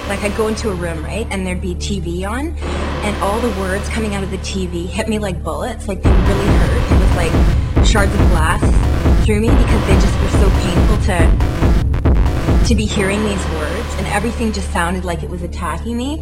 Like I'd go into a room, right, and there'd be TV on, and all the words coming out of the TV hit me like bullets, like they really hurt. It was like shards of glass through me because they just were so painful to be hearing these words, and everything just sounded like it was attacking me.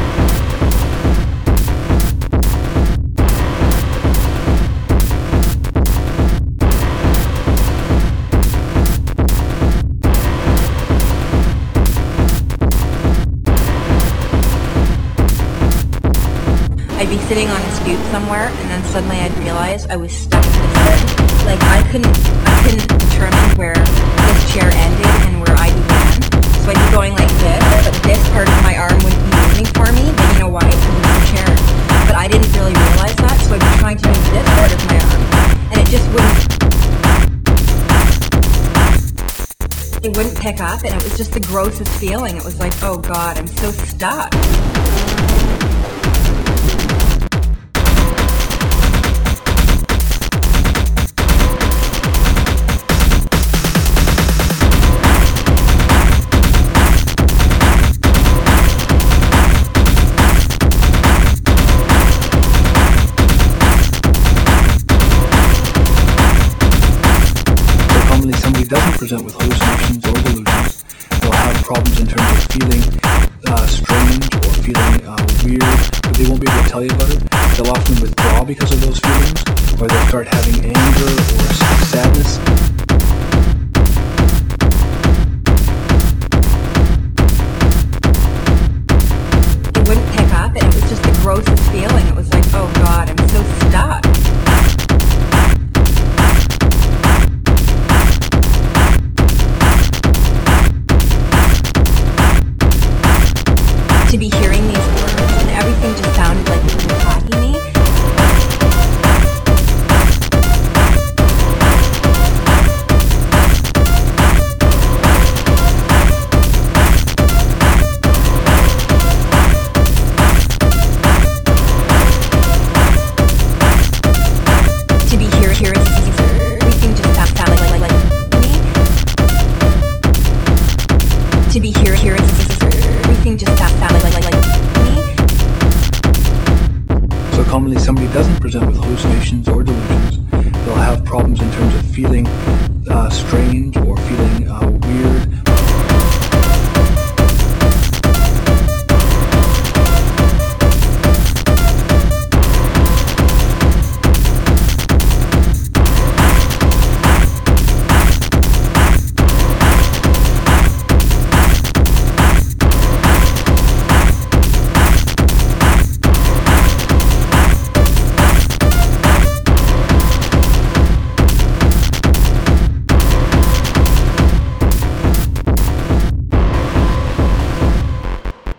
I'd be sitting on a stoop somewhere, and then suddenly I'd realize I was stuck in this thing. Like I couldn't determine where this chair ended and where I began. So I'd be going like this, but this part of my arm wouldn't be moving for me. But you know why? It's in the chair. But I didn't really realize that, so I'd be trying to move this part of my arm, and it just wouldn't pick up, and it was just the grossest feeling. It was like, oh God, I'm so stuck. Doesn't present with hallucinations or delusions. They'll have problems in terms of feeling strange or feeling weird, but they won't be able to tell you about it. They'll often withdraw because of those feelings, or they'll start having anger or sadness. It wouldn't pick up, and it was just the grossest feeling. It was like, oh God, I'm so stuck. To be hearing these words, and everything just sounded like it was attacking me. To be hearing everything just sounded like me. To be hearing everything just sounded like me. So commonly somebody doesn't present with hallucinations or delusions. They'll have problems in terms of feeling strange or feeling weird.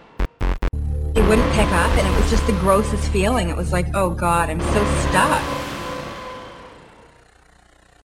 It wouldn't pick up, and it was just the grossest feeling. It was like, oh God, I'm so stuck.